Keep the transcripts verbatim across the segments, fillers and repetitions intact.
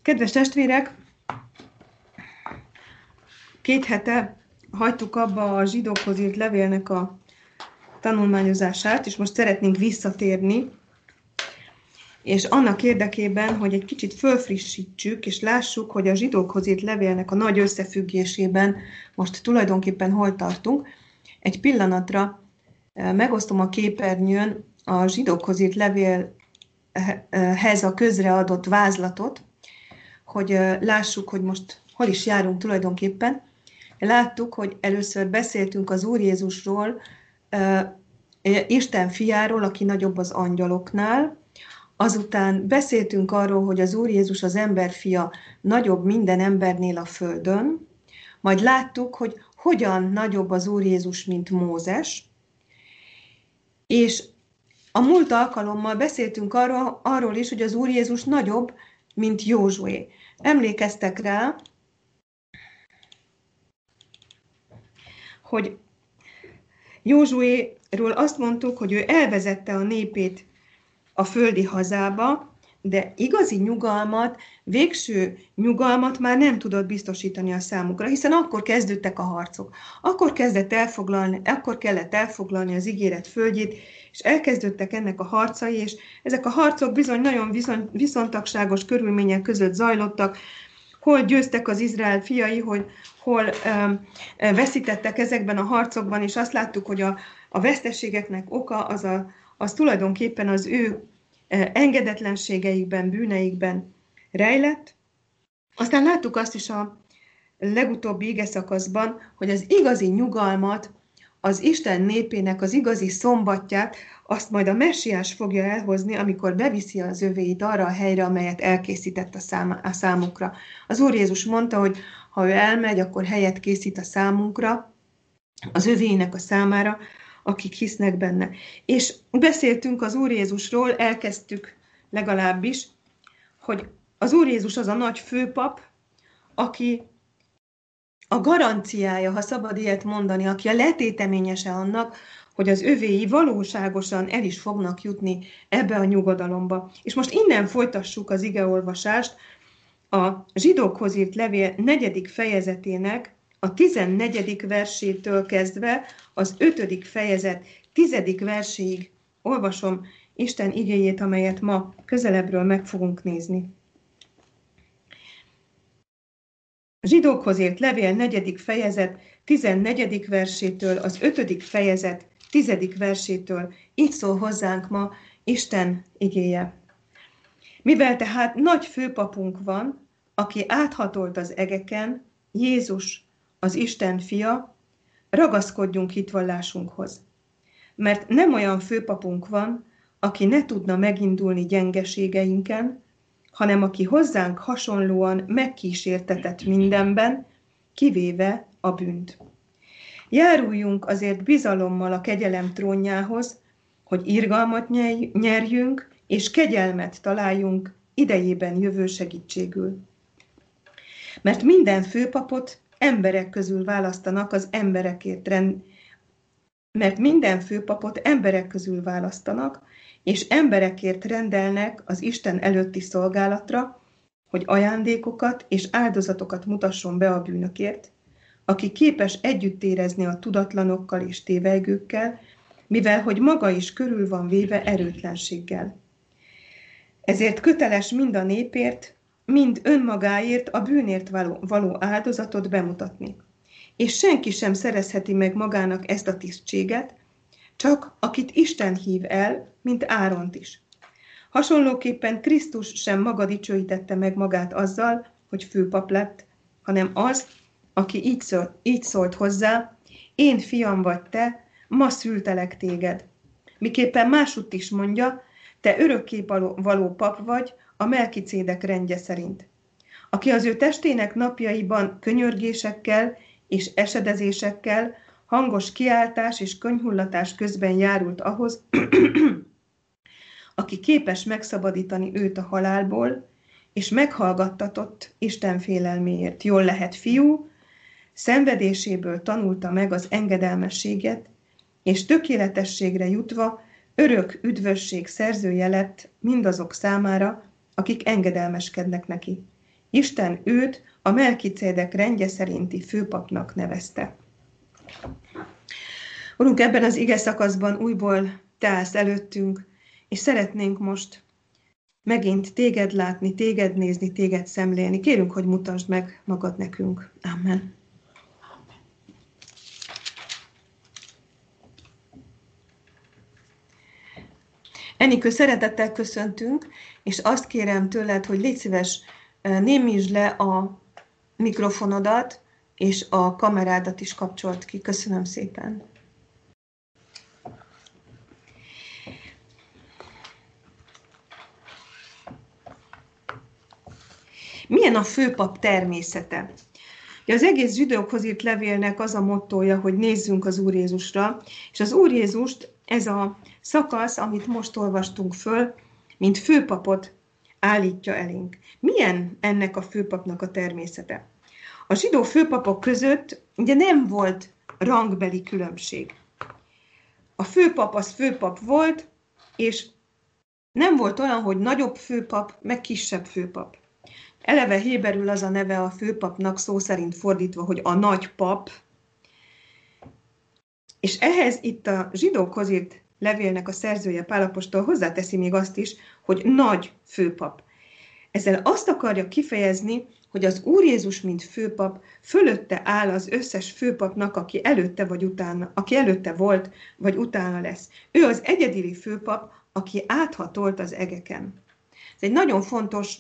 Kedves testvérek, két hete hagytuk abba a zsidókhoz írt levélnek a tanulmányozását, és most szeretnénk visszatérni, és annak érdekében, hogy egy kicsit fölfrissítsük, és lássuk, hogy a zsidókhoz írt levélnek a nagy összefüggésében most tulajdonképpen hol tartunk. Egy pillanatra megosztom a képernyőn a zsidókhoz írt levélhez a közreadott vázlatot, hogy lássuk, hogy most hol is járunk tulajdonképpen. Láttuk, hogy először beszéltünk az Úr Jézusról, Isten fiáról, aki nagyobb az angyaloknál. Azután beszéltünk arról, hogy az Úr Jézus az emberfia nagyobb minden embernél a földön. Majd láttuk, hogy hogyan nagyobb az Úr Jézus, mint Mózes. És a múlt alkalommal beszéltünk arról, arról is, hogy az Úr Jézus nagyobb, mint Józsué. Emlékeztek rá, hogy Józsuéről azt mondtuk, hogy ő elvezette a népét a földi hazába, de igazi nyugalmat, végső nyugalmat már nem tudott biztosítani a számukra, hiszen akkor kezdődtek a harcok. Akkor kezdett elfoglalni, akkor kellett elfoglalni az ígéret földjét, és elkezdődtek ennek a harcai, és ezek a harcok bizony nagyon viszont, viszontagságos körülmények között zajlottak, hol győztek az Izrael fiai, hogy hol um, veszítettek ezekben a harcokban, és azt láttuk, hogy a, a veszteségeknek oka az, a, az tulajdonképpen az ő engedetlenségeikben, bűneikben rejlett. Aztán láttuk azt is a legutóbbi igeszakaszban, hogy az igazi nyugalmat, az Isten népének az igazi szombatját, azt majd a Messiás fogja elhozni, amikor beviszi az övéit arra a helyre, amelyet elkészített a, szám, a számukra. Az Úr Jézus mondta, hogy ha ő elmegy, akkor helyet készít a számunkra, az övéinek a számára, akik hisznek benne. És beszéltünk az Úr Jézusról, elkezdtük legalábbis, hogy az Úr Jézus az a nagy főpap, aki a garanciája, ha szabad ilyet mondani, aki a letéteményese annak, hogy az övéi valóságosan el is fognak jutni ebbe a nyugodalomba. És most innen folytassuk az igeolvasást a zsidókhoz írt levél negyedik fejezetének a tizennegyedik versétől kezdve az ötödik fejezet tizedik verséig olvasom Isten igéjét, amelyet ma közelebbről meg fogunk nézni. Zsidókhoz írt levél negyedik fejezet tizennegyedik versétől az ötödik fejezet tizedik versétől így szól hozzánk ma Isten igéje. Mivel tehát nagy főpapunk van, aki áthatolt az egeken, Jézus, az Isten fia, ragaszkodjunk hitvallásunkhoz. Mert nem olyan főpapunk van, aki ne tudna megindulni gyengeségeinken, hanem aki hozzánk hasonlóan megkísértetett mindenben, kivéve a bűnt. Járuljunk azért bizalommal a kegyelem trónjához, hogy irgalmat nyerjünk, és kegyelmet találjunk idejében jövő segítségül. Mert minden főpapot emberek közül választanak az emberekért rend... mert minden főpapot emberek közül választanak, és emberekért rendelnek az Isten előtti szolgálatra, hogy ajándékokat és áldozatokat mutasson be a bűnökért, aki képes együtt érezni a tudatlanokkal és tévejgőkkel, mivel hogy maga is körül van véve erőtlenséggel. Ezért köteles mind a népért, mind önmagáért a bűnért való, való áldozatot bemutatni. És senki sem szerezheti meg magának ezt a tisztséget, csak akit Isten hív el, mint Áront is. Hasonlóképpen Krisztus sem maga dicsőítette meg magát azzal, hogy főpap lett, hanem az, aki így szólt, így szólt hozzá, én fiam vagy te, ma szültelek téged. Miképpen másutt is mondja, te örökké való pap vagy a Melkicédek rendje szerint. Aki az ő testének napjaiban könyörgésekkel és esedezésekkel, hangos kiáltás és könyhullatás közben járult ahhoz, aki képes megszabadítani őt a halálból, és meghallgattatott Isten félelméért. Jól lehet fiú, szenvedéséből tanulta meg az engedelmességet, és tökéletességre jutva örök üdvösség szerzője lett mindazok számára, akik engedelmeskednek neki. Isten őt a Melkicédek rendje szerinti főpapnak nevezte. Urunk, ebben az ige szakaszban újból Te állsz előttünk, és szeretnénk most megint Téged látni, Téged nézni, Téged szemlélni. Kérünk, hogy mutasd meg magad nekünk. Amen. Enikő, szeretettel köszöntünk, és azt kérem tőled, hogy légy szíves, némítsd le a mikrofonodat, és a kamerádat is kapcsolt ki. Köszönöm szépen. Milyen a főpap természete? Az egész zsidókhoz írt levélnek az a mottója, hogy nézzünk az Úr Jézusra, és az Úr Jézust ez a szakasz, amit most olvastunk föl, mint főpapot állítja elénk. Milyen ennek a főpapnak a természete? A zsidó főpapok között ugye nem volt rangbeli különbség. A főpap az főpap volt, és nem volt olyan, hogy nagyobb főpap, meg kisebb főpap. Eleve héberül az a neve a főpapnak, szó szerint fordítva, hogy a nagy pap, és ehhez itt a zsidókhoz írt levélnek a szerzője Pál apostol hozzáteszi még azt is, hogy nagy főpap. Ezzel azt akarja kifejezni, hogy az Úr Jézus, mint főpap, fölötte áll az összes főpapnak, aki előtte vagy utána, aki előtte volt, vagy utána lesz. Ő az egyedili főpap, aki áthatolt az egeken. Ez egy nagyon fontos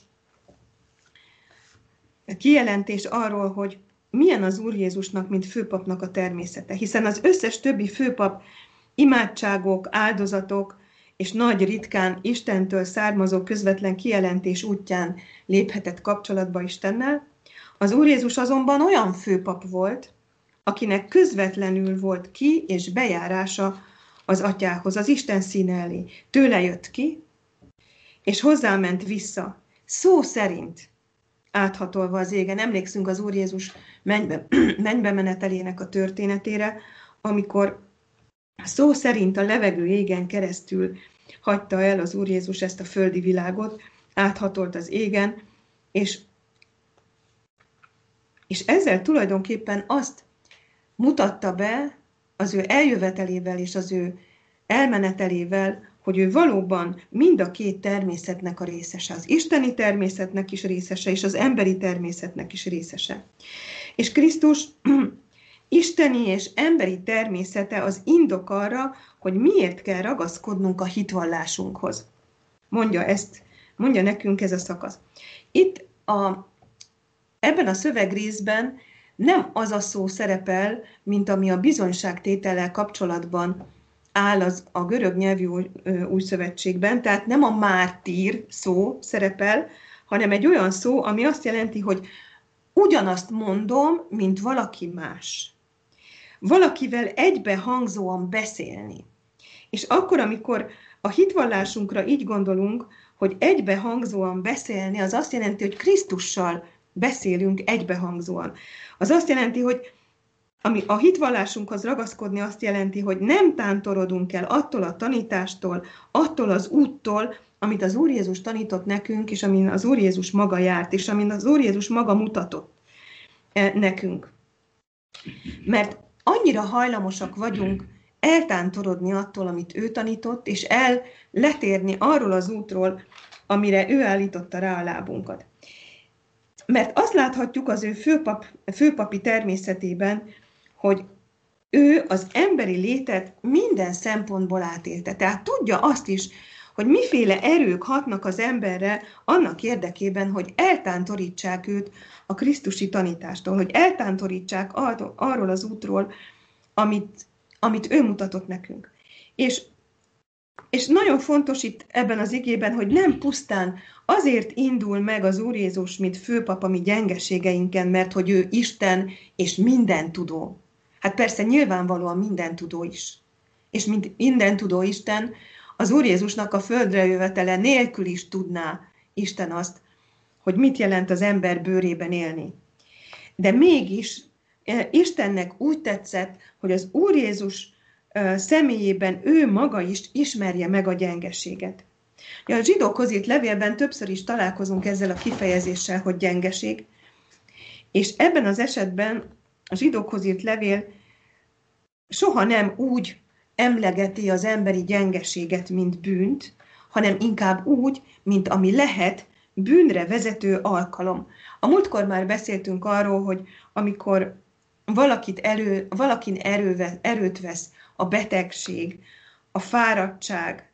kijelentés arról, hogy milyen az Úr Jézusnak, mint főpapnak a természete. Hiszen az összes többi főpap imádságok, áldozatok és nagy ritkán Istentől származó közvetlen kijelentés útján léphetett kapcsolatba Istennel. Az Úr Jézus azonban olyan főpap volt, akinek közvetlenül volt ki és bejárása az Atyához, az Isten színe elé. Tőle jött ki, és hozzáment vissza, szó szerint áthatolva az égen. Emlékszünk az Úr Jézus mennybe, mennybe menetelének a történetére, amikor szó szerint a levegő égen keresztül hagyta el az Úr Jézus ezt a földi világot, áthatolt az égen, és, és ezzel tulajdonképpen azt mutatta be az ő eljövetelével és az ő elmenetelével, hogy ő valóban mind a két természetnek a részese, az isteni természetnek is részese, és az emberi természetnek is részese. És Krisztus isteni és emberi természete az indok arra, hogy miért kell ragaszkodnunk a hitvallásunkhoz. Mondja ezt, mondja nekünk ez a szakasz. Itt a, ebben a szövegrészben nem az a szó szerepel, mint ami a bizonyságtétellel kapcsolatban áll az a görög nyelvű új szövetségben, tehát nem a mártír szó szerepel, hanem egy olyan szó, ami azt jelenti, hogy ugyanazt mondom, mint valaki más. Valakivel egybehangzóan beszélni. És akkor, amikor a hitvallásunkra így gondolunk, hogy egybehangzóan beszélni, az azt jelenti, hogy Krisztussal beszélünk egybehangzóan. Az azt jelenti, hogy ami a hitvallásunkhoz ragaszkodni azt jelenti, hogy nem tántorodunk el attól a tanítástól, attól az úttól, amit az Úr Jézus tanított nekünk, és amin az Úr Jézus maga járt, és amin az Úr Jézus maga mutatott nekünk. Mert annyira hajlamosak vagyunk eltántorodni attól, amit ő tanított, és el letérni arról az útról, amire ő állította rá a lábunkat. Mert azt láthatjuk az ő főpap, főpapi természetében, hogy ő az emberi létet minden szempontból átélte. Tehát tudja azt is, hogy miféle erők hatnak az emberre annak érdekében, hogy eltántorítsák őt a krisztusi tanítástól, hogy eltántorítsák arról az útról, amit, amit ő mutatott nekünk. És, és nagyon fontos itt ebben az igében, hogy nem pusztán azért indul meg az Úr Jézus, mint főpap a mi gyengeségeinken, mert hogy ő Isten és mindentudó. Hát persze nyilvánvalóan mindentudó is. És mint mindentudó Isten, az Úr Jézusnak a földre jövetele nélkül is tudná Isten azt, hogy mit jelent az ember bőrében élni. De mégis Istennek úgy tetszett, hogy az Úr Jézus személyében ő maga is ismerje meg a gyengeséget. A zsidókhoz írt levélben többször is találkozunk ezzel a kifejezéssel, hogy gyengeség, és ebben az esetben a zsidókhoz írt levél soha nem úgy emlegeti az emberi gyengeséget, mint bűnt, hanem inkább úgy, mint ami lehet bűnre vezető alkalom. A múltkor már beszéltünk arról, hogy amikor valakit elő, valakin erőve, erőt vesz a betegség, a fáradtság,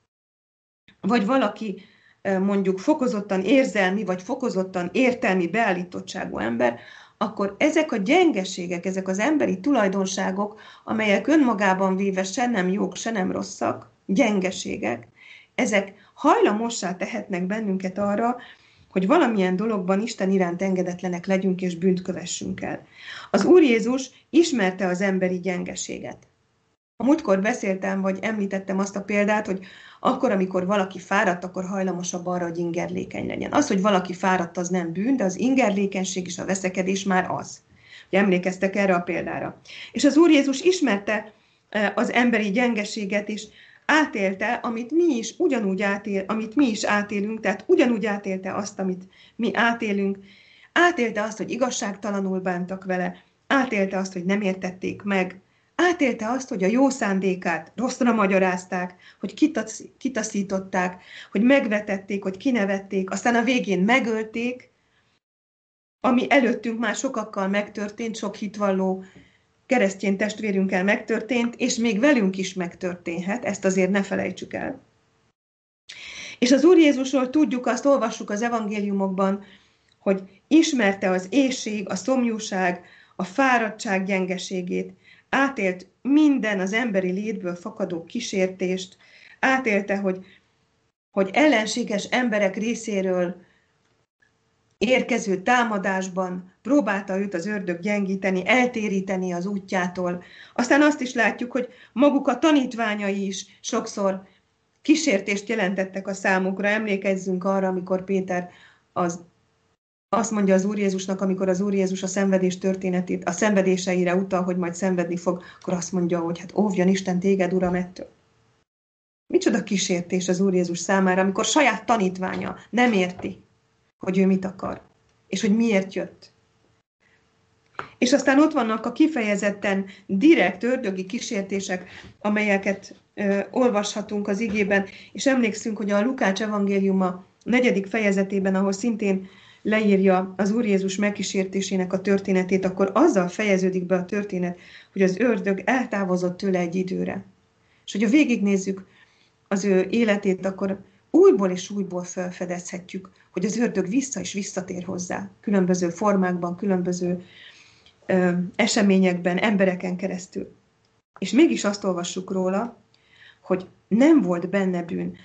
vagy valaki mondjuk fokozottan érzelmi, vagy fokozottan értelmi beállítottságú ember, akkor ezek a gyengeségek, ezek az emberi tulajdonságok, amelyek önmagában véve se nem jók, se nem rosszak, gyengeségek, ezek hajlamossá tehetnek bennünket arra, hogy valamilyen dologban Isten iránt engedetlenek legyünk és bűnt kövessünk el. Az Úr Jézus ismerte az emberi gyengeséget. A múltkor beszéltem, vagy említettem azt a példát, hogy akkor, amikor valaki fáradt, akkor hajlamosabb arra, hogy ingerlékeny legyen. Az, hogy valaki fáradt, az nem bűn, de az ingerlékenység és a veszekedés már az. Ugye emlékeztek erre a példára. És az Úr Jézus ismerte az emberi gyengeséget, és átélte, amit mi is ugyanúgy átél, amit mi is átélünk, tehát ugyanúgy átélte azt, amit mi átélünk. Átélte azt, hogy igazságtalanul bántak vele, átélte azt, hogy nem értették meg, átélte azt, hogy a jó szándékát rosszra magyarázták, hogy kitasz, kitaszították, hogy megvetették, hogy kinevették, aztán a végén megölték, ami előttünk már sokakkal megtörtént, sok hitvalló keresztény testvérünkkel megtörtént, és még velünk is megtörténhet, ezt azért ne felejtsük el. És az Úr Jézusról tudjuk, azt olvassuk az evangéliumokban, hogy ismerte az éhség, a szomjúság, a fáradtság gyengeségét, átélt minden az emberi létből fakadó kísértést, átélte, hogy, hogy ellenséges emberek részéről érkező támadásban próbálta őt az ördög gyengíteni, eltéríteni az útjától. Aztán azt is látjuk, hogy maguk a tanítványai is sokszor kísértést jelentettek a számukra. Emlékezzünk arra, amikor Péter az, azt mondja az Úr Jézusnak, amikor az Úr Jézus a szenvedés történetét, a szenvedéseire utal, hogy majd szenvedni fog, akkor azt mondja, hogy hát óvjon Isten téged, Uram, ettől. Micsoda kísértés az Úr Jézus számára, amikor saját tanítványa nem érti, hogy ő mit akar, és hogy miért jött. És aztán ott vannak a kifejezetten direkt ördögi kísértések, amelyeket ö, olvashatunk az igében, és emlékszünk, hogy a Lukács evangéliuma negyedik fejezetében, ahol szintén leírja az Úr Jézus megkísértésének a történetét, akkor azzal fejeződik be a történet, hogy az ördög eltávozott tőle egy időre. És hogyha végignézzük az ő életét, akkor újból és újból felfedezhetjük, hogy az ördög vissza és visszatér hozzá, különböző formákban, különböző ö, eseményekben, embereken keresztül. És mégis azt olvassuk róla, hogy nem volt benne bűn.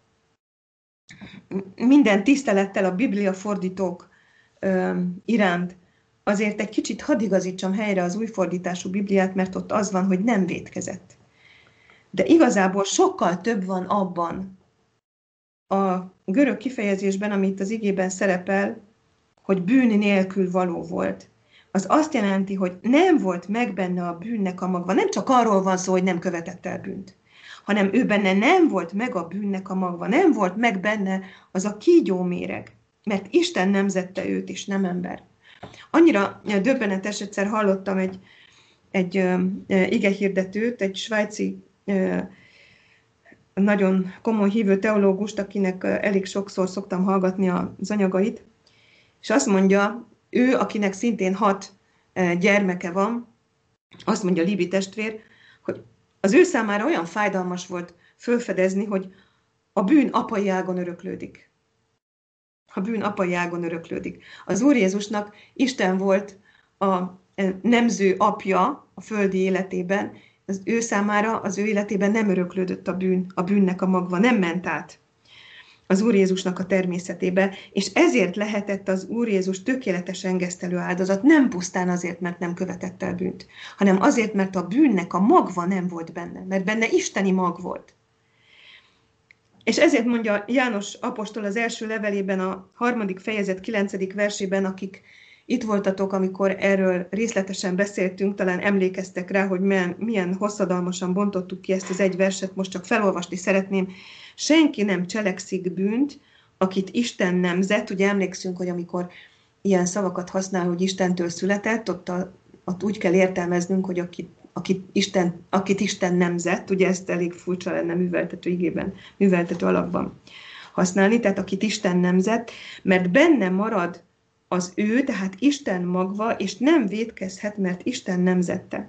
Minden tisztelettel a Biblia fordítók ö, iránt azért egy kicsit hadd igazítsam helyre az új fordítású Bibliát, mert ott az van, hogy nem vétkezett. De igazából sokkal több van abban, a görög kifejezésben, amit az igében szerepel, hogy bűn nélkül való volt. Az azt jelenti, hogy nem volt meg benne a bűnnek a magva. Nem csak arról van szó, hogy nem követett el bűnt, hanem ő benne nem volt meg a bűnnek a magva. Nem volt meg benne az a kígyó méreg, mert Isten nemzette őt, és nem ember. Annyira döbbenetes, egyszer hallottam egy, egy uh, igehirdetőt, egy svájci uh, nagyon komoly hívő teológust, akinek elég sokszor szoktam hallgatni az anyagait, és azt mondja, ő, akinek szintén hat gyermeke van, azt mondja Libi testvér, hogy az ő számára olyan fájdalmas volt fölfedezni, hogy a bűn apai ágon öröklődik. A bűn apai ágon öröklődik. Az Úr Jézusnak Isten volt a nemző apja a földi életében, az ő számára, az ő életében nem öröklődött a bűn, a bűnnek a magva, nem ment át az Úr Jézusnak a természetébe, és ezért lehetett az Úr Jézus tökéletes engesztelő áldozat, nem pusztán azért, mert nem követett el bűnt, hanem azért, mert a bűnnek a magva nem volt benne, mert benne isteni mag volt. És ezért mondja János apostol az első levelében, a harmadik fejezet kilencedik versében, akik itt voltatok, amikor erről részletesen beszéltünk, talán emlékeztek rá, hogy milyen, milyen hosszadalmasan bontottuk ki ezt az egy verset, most csak felolvasni szeretném. Senki nem cselekszik bűnt, akit Isten nemzett. Ugye emlékszünk, hogy amikor ilyen szavakat használ, hogy Istentől született, ott, a, ott úgy kell értelmeznünk, hogy akit, akit, Isten, akit Isten nemzett, ugye ezt elég furcsa lenne műveltető igében, műveltető alakban használni, tehát akit Isten nemzett, mert benne marad az ő, tehát Isten magva, és nem vétkezhet, mert Isten nemzette.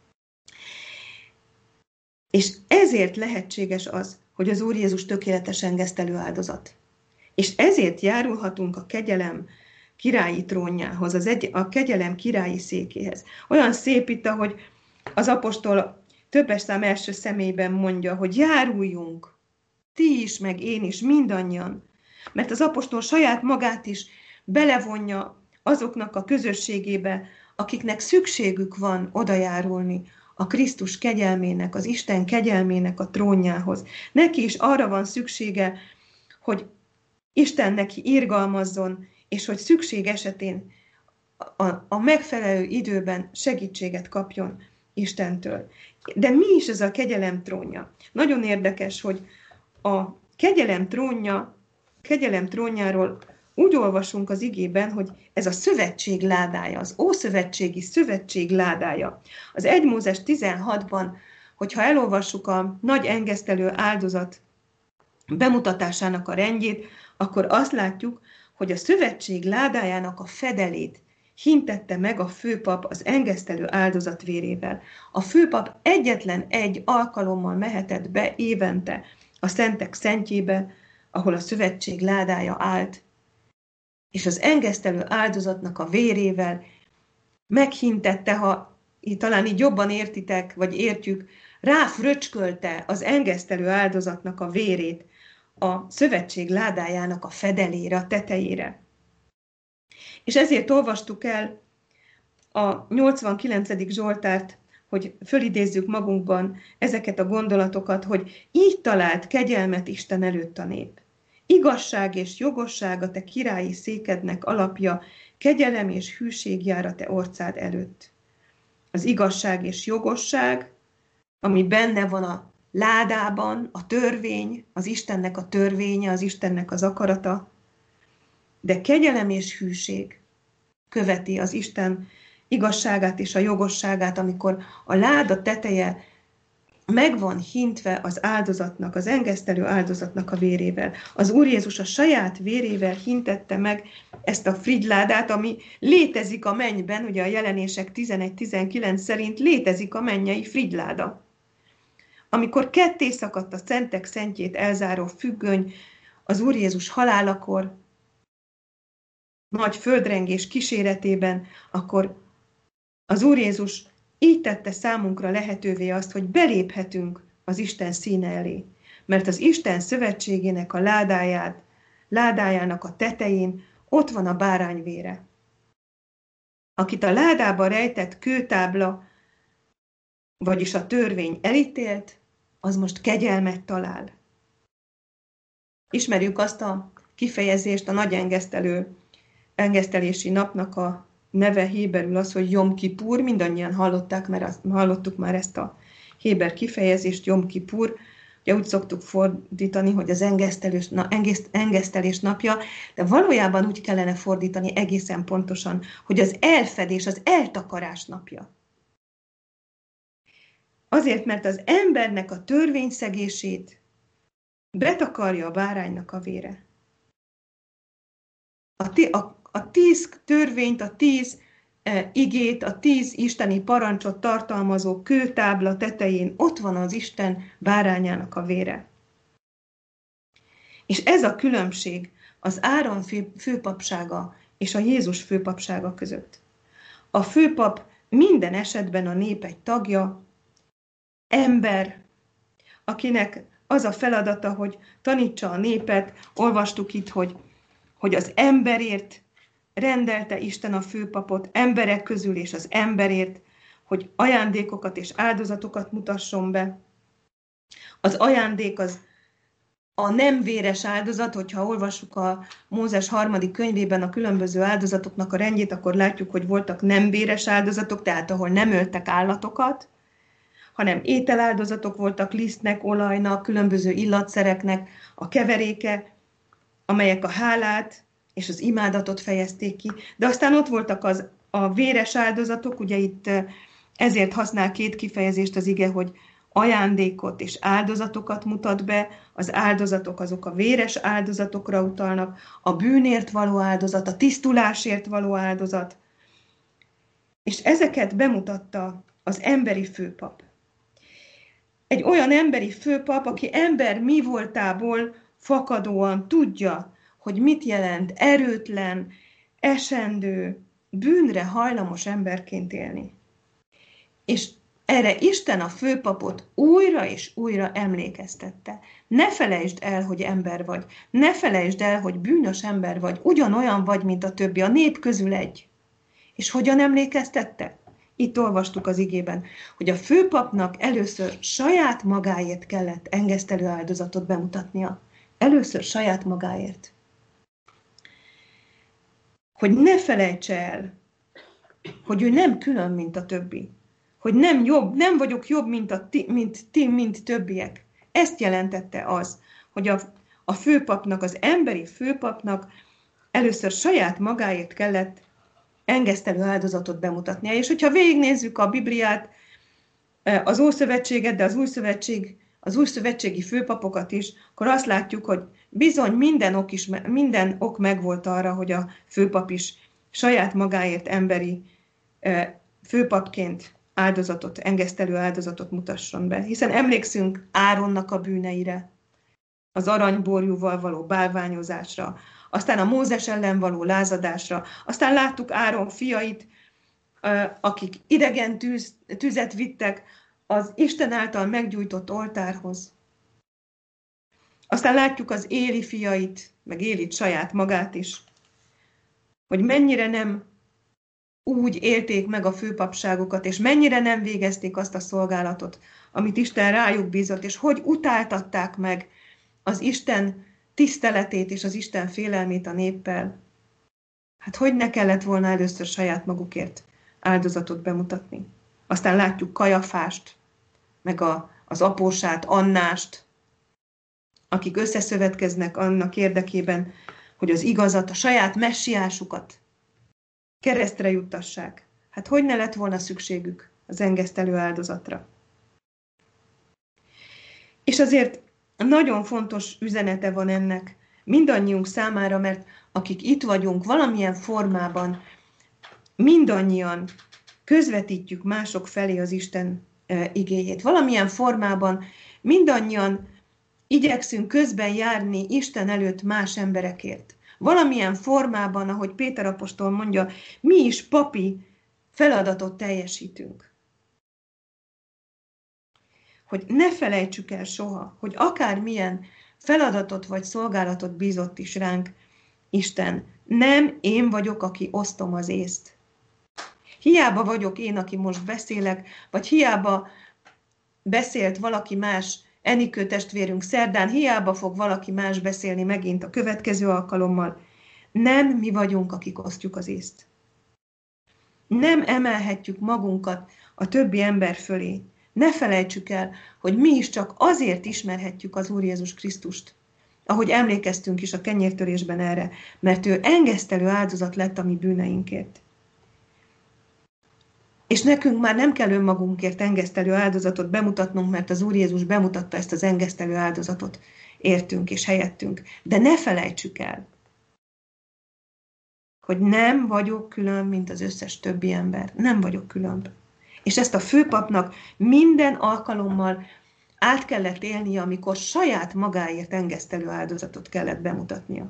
És ezért lehetséges az, hogy az Úr Jézus tökéletes engesztelő áldozat. És ezért járulhatunk a kegyelem királyi trónjához, az egy, a kegyelem királyi székéhez. Olyan szép itt, ahogy az apostol többes szám első személyben mondja, hogy járuljunk, ti is, meg én is, mindannyian. Mert az apostol saját magát is belevonja azoknak a közösségébe, akiknek szükségük van odajárulni a Krisztus kegyelmének, az Isten kegyelmének a trónjához. Neki is arra van szüksége, hogy Isten neki irgalmazzon, és hogy szükség esetén a, a megfelelő időben segítséget kapjon Istentől. De mi is ez a kegyelem trónja? Nagyon érdekes, hogy a kegyelem trónja, kegyelem trónjáról úgy olvasunk az igében, hogy ez a szövetség ládája, az ószövetségi szövetség ládája. Az egy Mózes tizenhatban, hogyha elolvassuk a nagy engesztelő áldozat bemutatásának a rendjét, akkor azt látjuk, hogy a szövetség ládájának a fedelét hintette meg a főpap az engesztelő áldozat vérével. A főpap egyetlen egy alkalommal mehetett be évente a szentek szentjébe, ahol a szövetség ládája állt, és az engesztelő áldozatnak a vérével meghintette, ha talán így jobban értitek, vagy értjük, ráfröcskölte az engesztelő áldozatnak a vérét a szövetség ládájának a fedelére, a tetejére. És ezért olvastuk el a nyolcvankilencedik Zsoltárt, hogy fölidézzük magunkban ezeket a gondolatokat, hogy így talált kegyelmet Isten előtt a nép. Igazság és jogosság a te királyi székednek alapja, kegyelem és hűség jár a te orcád előtt. Az igazság és jogosság, ami benne van a ládában, a törvény, az Istennek a törvénye, az Istennek az akarata, de kegyelem és hűség követi az Isten igazságát és a jogosságát, amikor a láda teteje meg van hintve az áldozatnak, az engesztelő áldozatnak a vérével. Az Úr Jézus a saját vérével hintette meg ezt a frigyládát, ami létezik a mennyben, ugye a Jelenések tizenegy tizenkilenc szerint létezik a mennyei frigyláda. Amikor ketté szakadt a szentek szentjét elzáró függöny az Úr Jézus halálakor, nagy földrengés kíséretében, akkor az Úr Jézus így tette számunkra lehetővé azt, hogy beléphetünk az Isten színe elé. Mert az Isten szövetségének a ládáját, ládájának a tetején ott van a bárány vére. Akit a ládába rejtett kőtábla, vagyis a törvény elítélt, az most kegyelmet talál. Ismerjük azt a kifejezést, a nagy engesztelő, engesztelési napnak a neve héberül az, hogy Jom Kipur, mindannyian hallották, mert hallottuk már ezt a héber kifejezést, Jom Kipur, ugye úgy szoktuk fordítani, hogy az engesztelés, na, engeszt, engesztelés napja, de valójában úgy kellene fordítani egészen pontosan, hogy az elfedés, az eltakarás napja. Azért, mert az embernek a törvényszegését betakarja a báránynak a vére. A, a, a tíz törvényt, a tíz e, igét, a tíz isteni parancsot tartalmazó kőtábla tetején ott van az Isten bárányának a vére. És ez a különbség az Áron fő, főpapsága és a Jézus főpapsága között. A főpap minden esetben a nép egy tagja, ember, akinek az a feladata, hogy tanítsa a népet. Olvastuk itt, hogy, hogy az emberért rendelte Isten a főpapot, emberek közül és az emberért, hogy ajándékokat és áldozatokat mutasson be. Az ajándék az a nem véres áldozat, hogyha olvassuk a Mózes harmadik könyvében a különböző áldozatoknak a rendjét, akkor látjuk, hogy voltak nem véres áldozatok, tehát ahol nem öltek állatokat, hanem ételáldozatok voltak lisztnek, olajnak, különböző illatszereknek a keveréke, amelyek a hálát és az imádatot fejezték ki. De aztán ott voltak az, a véres áldozatok, ugye itt ezért használ két kifejezést az ige, hogy ajándékot és áldozatokat mutat be, az áldozatok azok a véres áldozatokra utalnak, a bűnért való áldozat, a tisztulásért való áldozat, és ezeket bemutatta az emberi főpap. Egy olyan emberi főpap, aki ember mi voltából fakadóan tudja, hogy mit jelent erőtlen, esendő, bűnre hajlamos emberként élni. És erre Isten a főpapot újra és újra emlékeztette. Ne felejtsd el, hogy ember vagy. Ne felejtsd el, hogy bűnös ember vagy. Ugyanolyan vagy, mint a többi. A nép közül egy. És hogyan emlékeztette? Itt olvastuk az igében, hogy a főpapnak először saját magáért kellett engesztelő áldozatot bemutatnia. Először saját magáért. Hogy ne felejtse el, hogy ő nem külön, mint a többi. Hogy nem jobb, nem vagyok jobb, mint, a ti, mint ti, mint többiek. Ezt jelentette az, hogy a, a főpapnak, az emberi főpapnak először saját magáért kellett engesztelő áldozatot bemutatnia. És hogyha végignézzük a Bibliát, az Ószövetséget, de az új szövetség, az új szövetségi főpapokat is, akkor azt látjuk, hogy bizony minden ok, is, minden ok megvolt arra, hogy a főpap is saját magáért emberi főpapként áldozatot, engesztelő áldozatot mutasson be. Hiszen emlékszünk Áronnak a bűneire, az aranyborjúval való bálványozásra, aztán a Mózes ellen való lázadásra, aztán láttuk Áron fiait, akik idegen tűz, tüzet vittek az Isten által meggyújtott oltárhoz. Aztán látjuk az Éli fiait, meg Élit saját magát is, hogy mennyire nem úgy élték meg a főpapságokat, és mennyire nem végezték azt a szolgálatot, amit Isten rájuk bízott, és hogy utáltatták meg az Isten tiszteletét és az Isten félelmét a néppel. Hát hogy ne kellett volna először saját magukért áldozatot bemutatni? Aztán látjuk Kajafást, meg a, az apósát, Annást, akik összeszövetkeznek annak érdekében, hogy az igazat, a saját messiásukat keresztre juttassák. Hát hogy ne lett volna szükségük az engesztelő áldozatra? És azért nagyon fontos üzenete van ennek mindannyiunk számára, mert akik itt vagyunk, valamilyen formában mindannyian közvetítjük mások felé az Isten igéjét. Valamilyen formában mindannyian igyekszünk közben járni Isten előtt más emberekért. Valamilyen formában, ahogy Péter apostol mondja, mi is papi feladatot teljesítünk. Hogy ne felejtsük el soha, hogy akármilyen feladatot vagy szolgálatot bízott is ránk Isten, nem én vagyok, aki osztom az észt. Hiába vagyok én, aki most beszélek, vagy hiába beszélt valaki más, Enikő testvérünk szerdán, hiába fog valaki más beszélni megint a következő alkalommal. Nem mi vagyunk, akik osztjuk az észt. Nem emelhetjük magunkat a többi ember fölé. Ne felejtsük el, hogy mi is csak azért ismerhetjük az Úr Jézus Krisztust, ahogy emlékeztünk is a kenyértörésben erre, mert ő engesztelő áldozat lett a mi bűneinkért. És nekünk már nem kell önmagunkért engesztelő áldozatot bemutatnunk, mert az Úr Jézus bemutatta ezt az engesztelő áldozatot értünk és helyettünk. De ne felejtsük el, hogy nem vagyok különb, mint az összes többi ember. Nem vagyok különb. És ezt a főpapnak minden alkalommal át kellett élnie, amikor saját magáért engesztelő áldozatot kellett bemutatnia.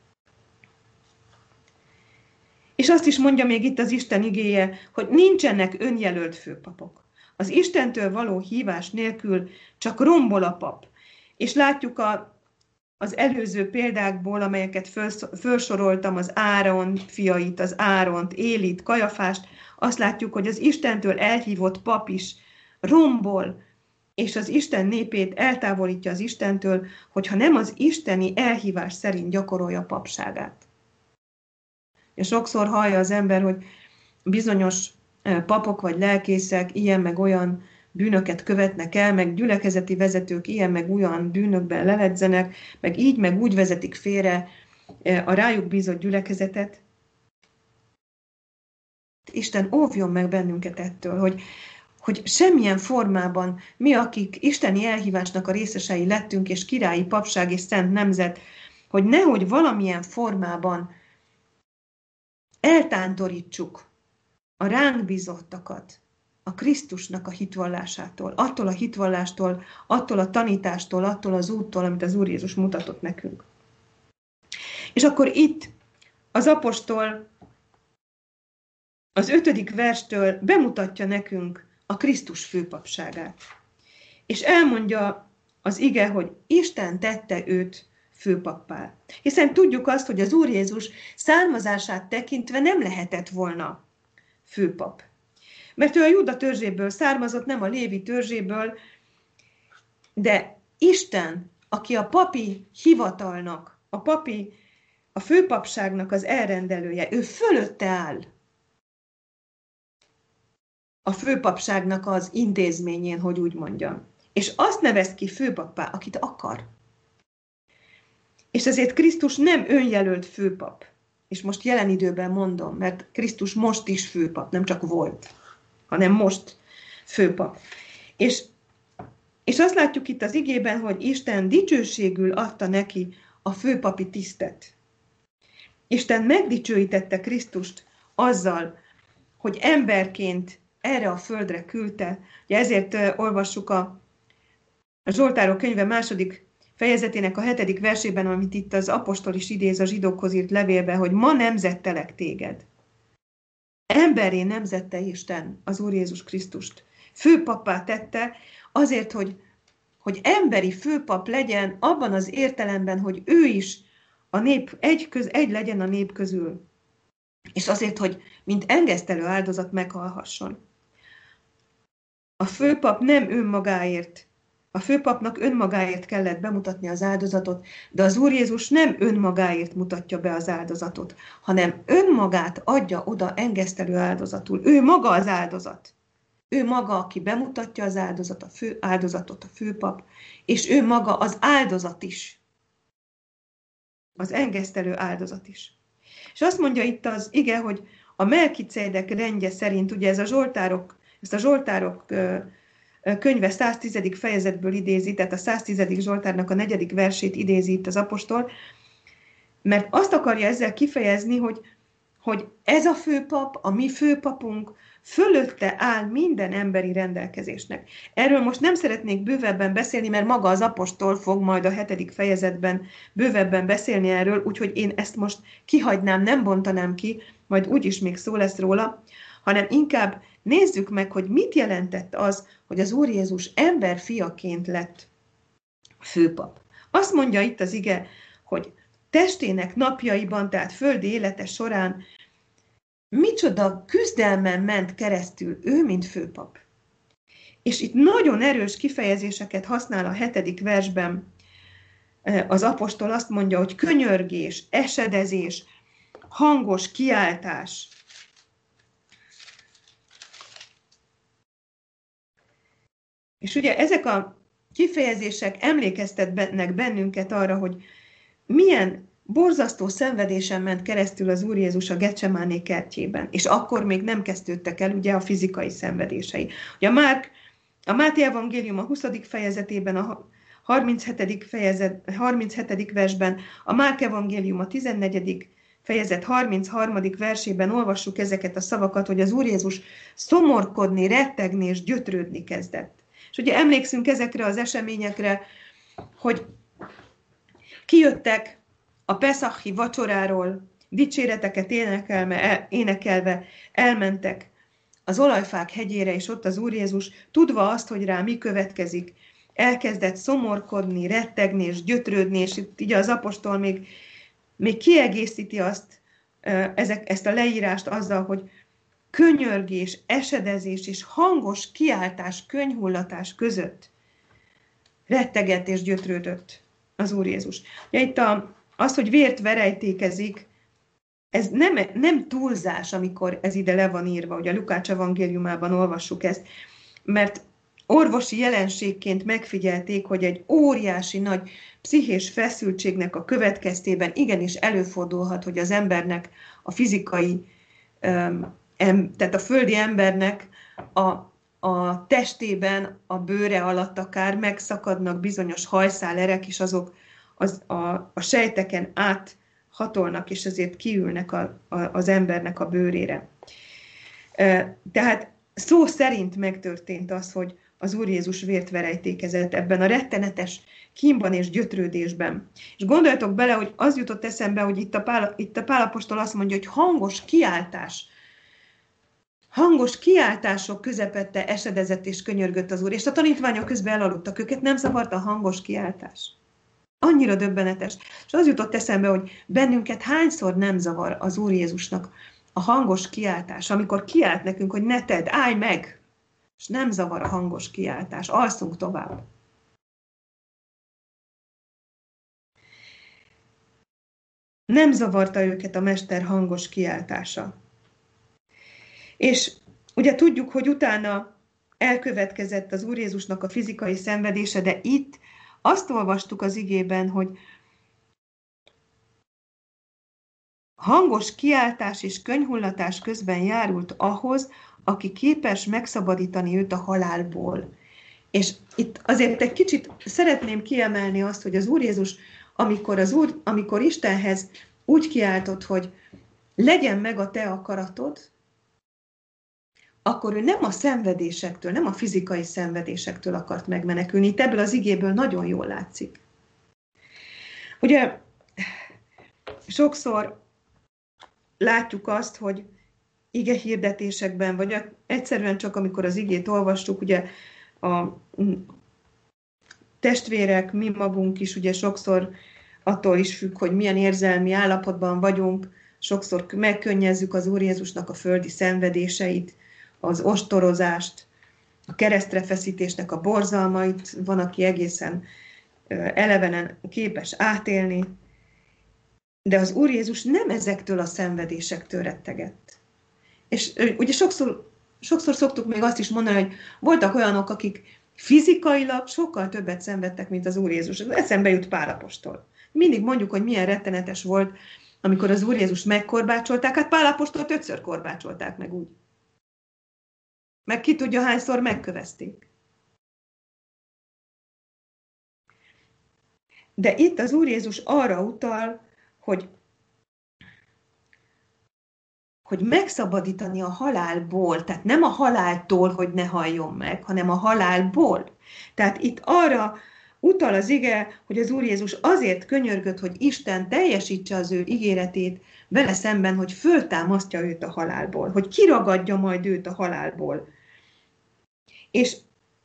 És azt is mondja még itt az Isten igéje, hogy nincsenek önjelölt főpapok. Az Istentől való hívás nélkül csak rombol a pap. És látjuk a, az előző példákból, amelyeket felsoroltam, az Áron fiait, az Áront, Élit, Kajafást, azt látjuk, hogy az Istentől elhívott pap is rombol, és az Isten népét eltávolítja az Istentől, hogyha nem az isteni elhívás szerint gyakorolja a papságát. És sokszor hallja az ember, hogy bizonyos papok vagy lelkészek ilyen meg olyan bűnöket követnek el, meg gyülekezeti vezetők ilyen meg olyan bűnökben leledzenek, meg így meg úgy vezetik félre a rájuk bízott gyülekezetet. Isten óvjon meg bennünket ettől, hogy, hogy semmilyen formában mi, akik isteni elhívásnak a részesei lettünk, és királyi papság és szent nemzet, hogy nehogy valamilyen formában eltántorítsuk a ránk bízottakat a Krisztusnak a hitvallásától, attól a hitvallástól, attól a tanítástól, attól az úttól, amit az Úr Jézus mutatott nekünk. És akkor itt az apostol az ötödik verstől bemutatja nekünk a Krisztus főpapságát. És elmondja az ige, hogy Isten tette őt főpappá. Hiszen tudjuk azt, hogy az Úr Jézus származását tekintve nem lehetett volna főpap. Mert ő a Júda törzséből származott, nem a Lévi törzséből, de Isten, aki a papi hivatalnak, a papi, a főpapságnak az elrendelője, ő fölötte áll a főpapságnak az intézményén, hogy úgy mondjam. És azt nevez ki főpappá, akit akar. És ezért Krisztus nem önjelölt főpap. És most jelen időben mondom, mert Krisztus most is főpap, nem csak volt, hanem most főpap. És, és azt látjuk itt az igében, hogy Isten dicsőségül adta neki a főpapi tisztet. Isten megdicsőítette Krisztust azzal, hogy emberként erre a földre küldte. Ugye ezért olvassuk a Zsoltárok könyve második fejezetének a hetedik versében, amit itt az apostol is idéz a zsidókhoz írt levélben, hogy ma nemzettelek téged. Emberré nemzette Isten az Úr Jézus Krisztust. Főpappá tette azért, hogy, hogy emberi főpap legyen abban az értelemben, hogy ő is a nép, egy, köz, egy legyen a nép közül. És azért, hogy mint engesztelő áldozat meghalhasson. A főpap nem önmagáért, a főpapnak önmagáért kellett bemutatni az áldozatot, de az Úr Jézus nem önmagáért mutatja be az áldozatot, hanem önmagát adja oda engesztelő áldozatul. Ő maga az áldozat. Ő maga, aki bemutatja az áldozat, a fő, áldozatot, a főpap, és ő maga az áldozat is. Az engesztelő áldozat is. És azt mondja itt az ige, hogy a Melkicédek rendje szerint, ugye ez a Zsoltárok, ezt a Zsoltárok könyve száztízedik fejezetből idézi, tehát a száztízedik Zsoltárnak a negyedik versét idézi itt az apostol, mert azt akarja ezzel kifejezni, hogy, hogy ez a főpap, a mi főpapunk fölötte áll minden emberi rendelkezésnek. Erről most nem szeretnék bővebben beszélni, mert maga az apostol fog majd a hetedik fejezetben bővebben beszélni erről, úgyhogy én ezt most kihagynám, nem bontanám ki, majd úgyis még szó lesz róla, hanem inkább nézzük meg, hogy mit jelentett az, hogy az Úr Jézus emberfiaként lett főpap. Azt mondja itt az ige, hogy testének napjaiban, tehát földi élete során micsoda küzdelmen ment keresztül ő, mint főpap. És itt nagyon erős kifejezéseket használ a hetedik versben. Az apostol azt mondja, hogy könyörgés, esedezés, hangos kiáltás. És ugye ezek a kifejezések emlékeztetnek bennünket arra, hogy milyen borzasztó szenvedésen ment keresztül az Úr Jézus a Getsemáné kertjében, és akkor még nem kezdődtek el ugye a fizikai szenvedései. Ugye a, Márk, a Máté evangélium a huszadik fejezetében, a harminchetedik fejezet, harminchetedik versben, a Márk evangélium a tizennegyedik fejezet harmincharmadik versében olvassuk ezeket a szavakat, hogy az Úr Jézus szomorkodni, rettegni és gyötrődni kezdett. És ugye emlékszünk ezekre az eseményekre, hogy kijöttek a Peszachi vacsoráról, dicséreteket énekelve, énekelve elmentek az olajfák hegyére, és ott az Úr Jézus, tudva azt, hogy rá mi következik, elkezdett szomorkodni, rettegni és gyötrődni, és itt így az apostol még, még kiegészíti azt, ezek, ezt a leírást azzal, hogy könyörgés, esedezés és hangos kiáltás, könyhullatás között rettegett és gyötrődött az Úr Jézus. Ugye itt a, az, hogy vért verejtékezik, ez nem, nem túlzás, amikor ez ide le van írva, hogy a Lukács evangéliumában olvassuk ezt, mert orvosi jelenségként megfigyelték, hogy egy óriási nagy pszichés feszültségnek a következtében igenis előfordulhat, hogy az embernek a fizikai, tehát a földi embernek a, a testében, a bőre alatt akár megszakadnak bizonyos hajszálerek, és azok az, a, a sejteken át hatolnak, és ezért kiülnek a, a, az embernek a bőrére. Tehát szó szerint megtörtént az, hogy az Úr Jézus vért verejtékezett ebben a rettenetes kínban és gyötrődésben. És gondoljatok bele, hogy az jutott eszembe, hogy itt a Pál, itt a Pál apostol azt mondja, hogy hangos kiáltás, hangos kiáltások közepette esedezett és könyörgött az Úr, és a tanítványok közben elaludtak, őket nem zavart a hangos kiáltás. Annyira döbbenetes. És az jutott eszembe, hogy bennünket hányszor nem zavar az Úr Jézusnak a hangos kiáltás, amikor kiált nekünk, hogy ne tedd, állj meg, és nem zavar a hangos kiáltás, alszunk tovább. Nem zavarta őket a mester hangos kiáltása. És ugye tudjuk, hogy utána elkövetkezett az Úr Jézusnak a fizikai szenvedése, de itt azt olvastuk az igében, hogy hangos kiáltás és könyhullatás közben járult ahhoz, aki képes megszabadítani őt a halálból. És itt azért egy kicsit szeretném kiemelni azt, hogy az Úr Jézus, amikor, az Úr, amikor Istenhez úgy kiáltott, hogy legyen meg a te akaratod, akkor ő nem a szenvedésektől, nem a fizikai szenvedésektől akart megmenekülni. Itt ebből az igéből nagyon jól látszik. Ugye sokszor látjuk azt, hogy ige hirdetésekben, vagy egyszerűen csak amikor az igét olvassuk, ugye a testvérek, mi magunk is ugye sokszor attól is függ, hogy milyen érzelmi állapotban vagyunk, sokszor megkönnyezzük az Úr Jézusnak a földi szenvedéseit, az ostorozást, a keresztre feszítésnek a borzalmait, van, aki egészen elevenen képes átélni, de az Úr Jézus nem ezektől a szenvedésektől rettegett. És ugye sokszor, sokszor szoktuk még azt is mondani, hogy voltak olyanok, akik fizikailag sokkal többet szenvedtek, mint az Úr Jézus. Eszembe jut Pál apostol. Mindig mondjuk, hogy milyen rettenetes volt, amikor az Úr Jézus megkorbácsolták, hát Pál apostolt ötször korbácsolták meg úgy. Meg ki tudja, hányszor megkövezték. De itt az Úr Jézus arra utal, hogy, hogy megszabadítani a halálból, tehát nem a haláltól, hogy ne halljon meg, hanem a halálból. Tehát itt arra utal az ige, hogy az Úr Jézus azért könyörgött, hogy Isten teljesítse az ő ígéretét vele szemben, hogy föltámasztja őt a halálból, hogy kiragadja majd őt a halálból. És,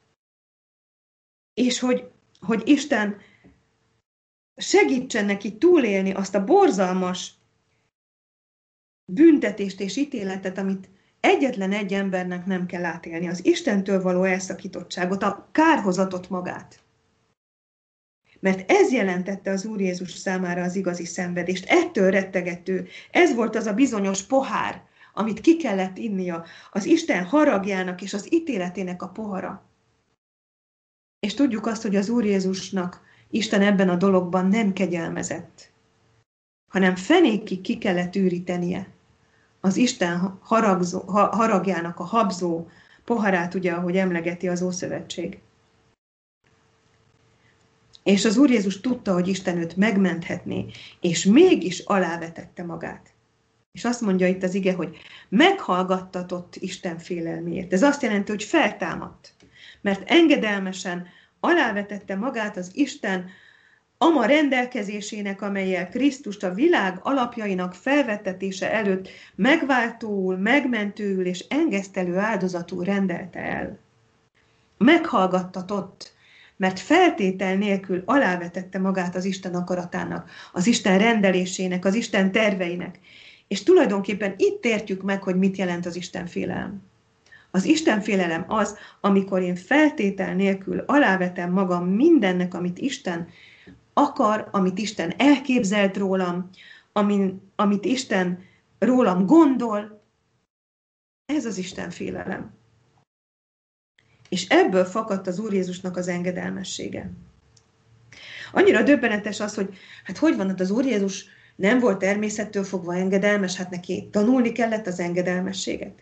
és hogy, hogy Isten segítsen neki túlélni azt a borzalmas büntetést és ítéletet, amit egyetlen egy embernek nem kell átélni, az Istentől való elszakítottságot, a kárhozatot magát. Mert ez jelentette az Úr Jézus számára az igazi szenvedést. Ettől rettegett ő. Ez volt az a bizonyos pohár, amit ki kellett innia, az Isten haragjának és az ítéletének a pohara. És tudjuk azt, hogy az Úr Jézusnak Isten ebben a dologban nem kegyelmezett, hanem fenékig ki kellett űrítenie az Isten haragzó, haragjának a habzó poharát, ugye, ahogy emlegeti az Ószövetség. És az Úr Jézus tudta, hogy Isten őt megmenthetné, és mégis alávetette magát. És azt mondja itt az ige, hogy meghallgattatott Isten félelméért. Ez azt jelenti, hogy feltámadt, mert engedelmesen alávetette magát az Isten ama rendelkezésének, amellyel Krisztust a világ alapjainak felvettetése előtt megváltóul, megmentőül és engesztelő áldozatul rendelte el. Meghallgattatott, mert feltétel nélkül alávetette magát az Isten akaratának, az Isten rendelésének, az Isten terveinek. És tulajdonképpen itt értjük meg, hogy mit jelent az Isten félelem. Az Istenfélelem az, amikor én feltétel nélkül alávetem magam mindennek, amit Isten akar, amit Isten elképzelt rólam, amin, amit Isten rólam gondol. Ez az Istenfélelem. És ebből fakadt az Úr Jézusnak az engedelmessége. Annyira döbbenetes az, hogy hát hogy van, hát az Úr Jézus nem volt természettől fogva engedelmes, hát neki tanulni kellett az engedelmességet.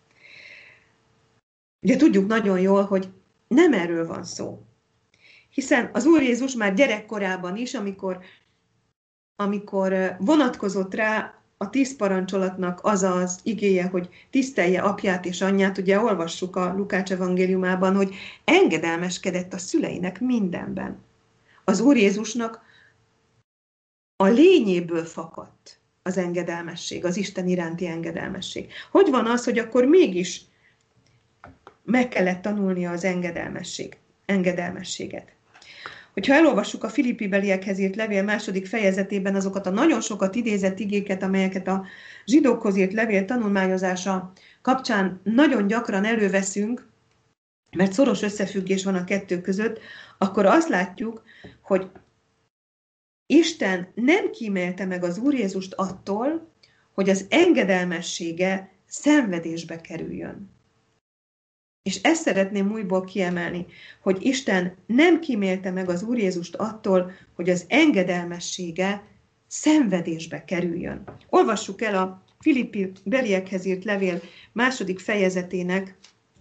Ugye tudjuk nagyon jól, hogy nem erről van szó. Hiszen az Úr Jézus már gyerekkorában is, amikor, amikor vonatkozott rá a tíz parancsolatnak az az igéje, hogy tisztelje apját és anyját, ugye olvassuk a Lukács evangéliumában, hogy engedelmeskedett a szüleinek mindenben. Az Úr Jézusnak a lényéből fakadt az engedelmesség, az Isten iránti engedelmesség. Hogy van az, hogy akkor mégis meg kellett tanulnia az engedelmesség, engedelmességet? Hogyha elolvassuk a Filippi beliekhez írt levél második fejezetében azokat a nagyon sokat idézett igéket, amelyeket a zsidókhoz írt levél tanulmányozása kapcsán nagyon gyakran előveszünk, mert szoros összefüggés van a kettő között, akkor azt látjuk, hogy Isten nem kímélte meg az Úr Jézust attól, hogy az engedelmessége szenvedésbe kerüljön. És ezt szeretném újból kiemelni, hogy Isten nem kímélte meg az Úr Jézust attól, hogy az engedelmessége szenvedésbe kerüljön. Olvassuk el a Filippi beliekhez írt levél második fejezetének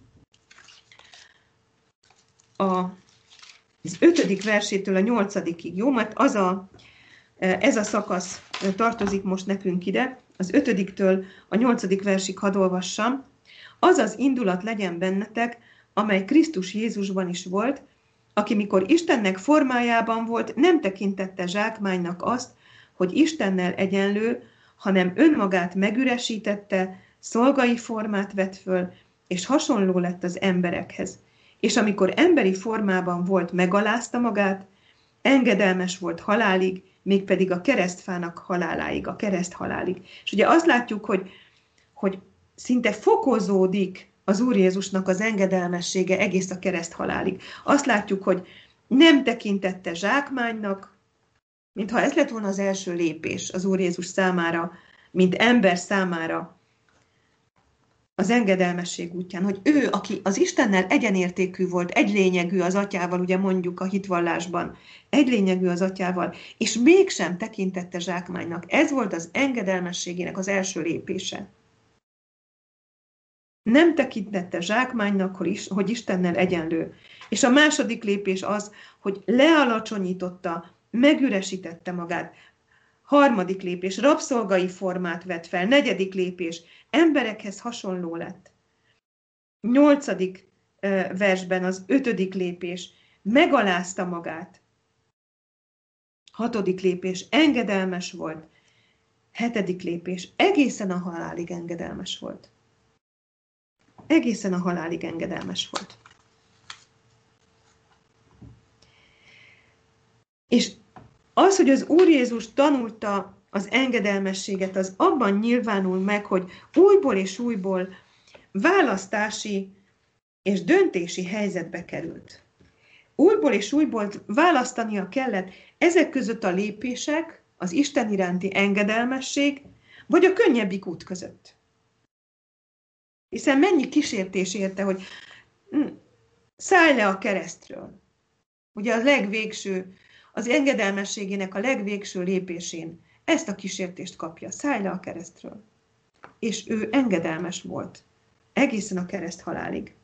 a, az ötödik versétől a nyolcadikig, jó? Mert az a, ez a szakasz tartozik most nekünk ide, az ötödiktől a nyolcadik versig hadd olvassam. Az az indulat legyen bennetek, amely Krisztus Jézusban is volt, aki mikor Istennek formájában volt, nem tekintette zsákmánynak azt, hogy Istennel egyenlő, hanem önmagát megüresítette, szolgai formát vett föl, és hasonló lett az emberekhez. És amikor emberi formában volt, megalázta magát, engedelmes volt halálig, mégpedig a keresztfának haláláig, a kereszt halálig. És ugye azt látjuk, hogy, hogy szinte fokozódik az Úr Jézusnak az engedelmessége egész a kereszt halálig. Azt látjuk, hogy nem tekintette zsákmánynak, mintha ez lett volna az első lépés az Úr Jézus számára, mint ember számára az engedelmesség útján, hogy ő, aki az Istennel egyenértékű volt, egy lényegű az atyával, ugye mondjuk a hitvallásban, egy lényegű az atyával, és mégsem tekintette zsákmánynak. Ez volt az engedelmességének az első lépése. Nem tekintette zsákmánynak, hogy Istennel egyenlő. És a második lépés az, hogy lealacsonyította, megüresítette magát. Harmadik lépés, rabszolgai formát vett fel. Negyedik lépés, emberekhez hasonló lett. Nyolcadik versben az ötödik lépés, megalázta magát. Hatodik lépés, engedelmes volt. Hetedik lépés, egészen a halálig engedelmes volt. Egészen a halálig engedelmes volt. És az, hogy az Úr Jézus tanulta az engedelmességet, az abban nyilvánul meg, hogy újból és újból választási és döntési helyzetbe került. Újból és újból választania kellett ezek között a lépések, az Isten iránti engedelmesség, vagy a könnyebbik út között. Hiszen mennyi kísértés érte, hogy szállj le a keresztről. Ugye a legvégső, az engedelmességének a legvégső lépésén ezt a kísértést kapja, szállj le a keresztről. És ő engedelmes volt, egészen a kereszt halálig.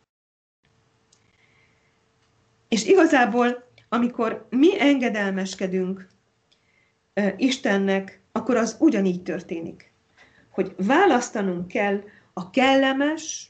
És igazából, amikor mi engedelmeskedünk uh, Istennek, akkor az ugyanígy történik, hogy választanunk kell a kellemes,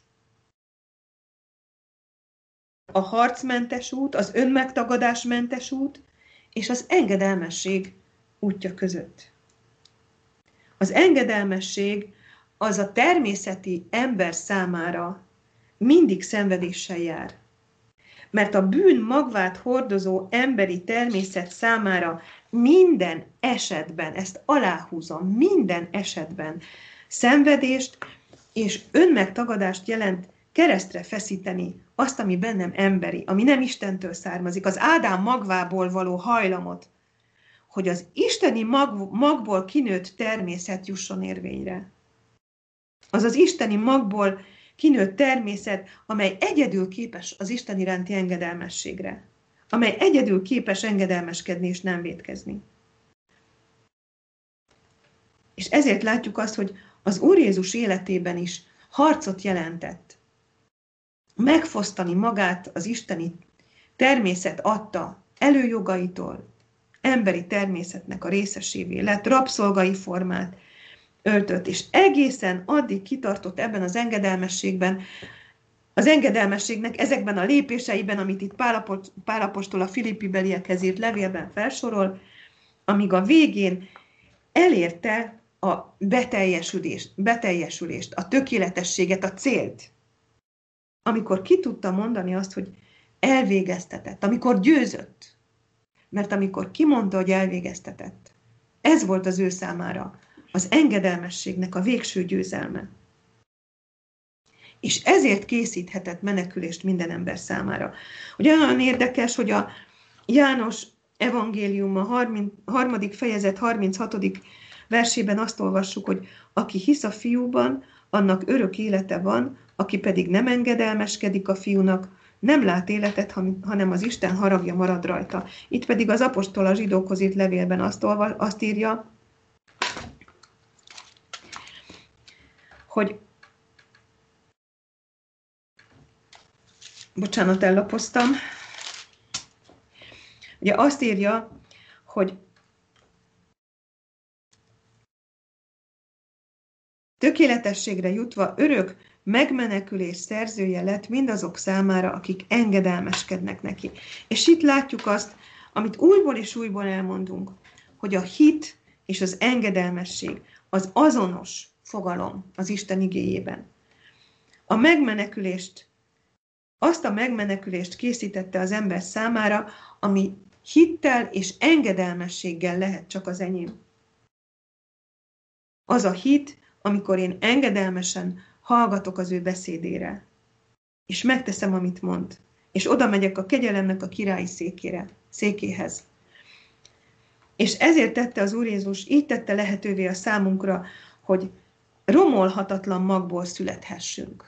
a harcmentes út, az önmegtagadásmentes út, és az engedelmesség útja között. Az engedelmesség az a természeti ember számára mindig szenvedéssel jár. Mert a bűn magvát hordozó emberi természet számára minden esetben, ezt aláhúzom, minden esetben szenvedést és önmegtagadást jelent keresztre feszíteni azt, ami bennem emberi, ami nem Istentől származik, az Ádám magvából való hajlamot, hogy az isteni mag, magból kinőtt természet jusson érvényre. Az az isteni magból kinőtt természet, amely egyedül képes az Isten iránti engedelmességre, amely egyedül képes engedelmeskedni és nem vétkezni. És ezért látjuk azt, hogy az Úr Jézus életében is harcot jelentett. Megfosztani magát az isteni természet adta előjogaitól, emberi természetnek a részesévé lett, rabszolgai formát öltött, és egészen addig kitartott ebben az engedelmességben, az engedelmességnek ezekben a lépéseiben, amit itt Pál apostol a Filippi beliekhez írt levélben felsorol, amíg a végén elérte a beteljesülést, beteljesülést, a tökéletességet, a célt. Amikor ki tudta mondani azt, hogy elvégeztetett, amikor győzött, mert amikor kimondta, hogy elvégeztetett, ez volt az ő számára az engedelmességnek a végső győzelme. És ezért készíthetett menekülést minden ember számára. Ugye olyan érdekes, hogy a János evangélium a harmadik fejezet harminchatodik versében azt olvassuk, hogy aki hisz a fiúban, annak örök élete van, aki pedig nem engedelmeskedik a fiúnak, nem lát életet, hanem az Isten haragja marad rajta. Itt pedig az apostol a zsidókhoz írt levélben azt, olva, azt írja, hogy bocsánat, ellapoztam. Ugye azt írja, hogy tökéletességre jutva örök megmenekülés szerzője lett mindazok számára, akik engedelmeskednek neki. És itt látjuk azt, amit újból és újból elmondunk, hogy a hit és az engedelmesség az azonos fogalom az Isten igéjében. A megmenekülést, azt a megmenekülést készítette az ember számára, ami hittel és engedelmességgel lehet csak az enyém. Az a hit, amikor én engedelmesen hallgatok az ő beszédére, és megteszem, amit mond, és oda megyek a kegyelemnek a királyi székére, székéhez. És ezért tette az Úr Jézus, így tette lehetővé a számunkra, hogy romolhatatlan magból születhessünk.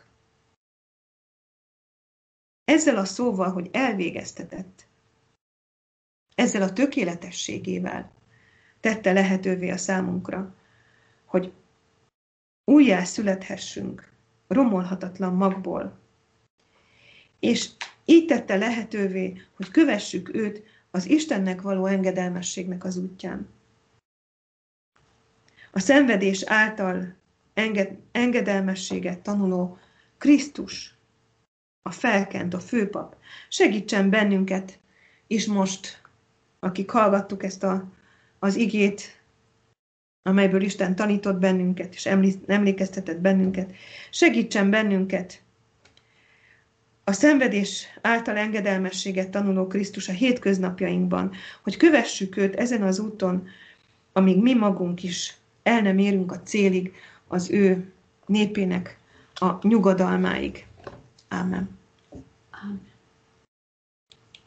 Ezzel a szóval, hogy elvégeztetett, ezzel a tökéletességével tette lehetővé a számunkra, hogy újjá születhessünk romolhatatlan magból. És így tette lehetővé, hogy kövessük őt az Istennek való engedelmességnek az útján. A szenvedés által enged, engedelmességet tanuló Krisztus, a felkent, a főpap, segítsen bennünket is most, akik hallgattuk ezt a, az igét, amelyből Isten tanított bennünket, és emlékeztetett bennünket, segítsen bennünket a szenvedés által engedelmességet tanuló Krisztus a hétköznapjainkban, hogy kövessük őt ezen az úton, amíg mi magunk is el nem érünk a célig, az ő népének a nyugodalmáig. Ámen. Ámen.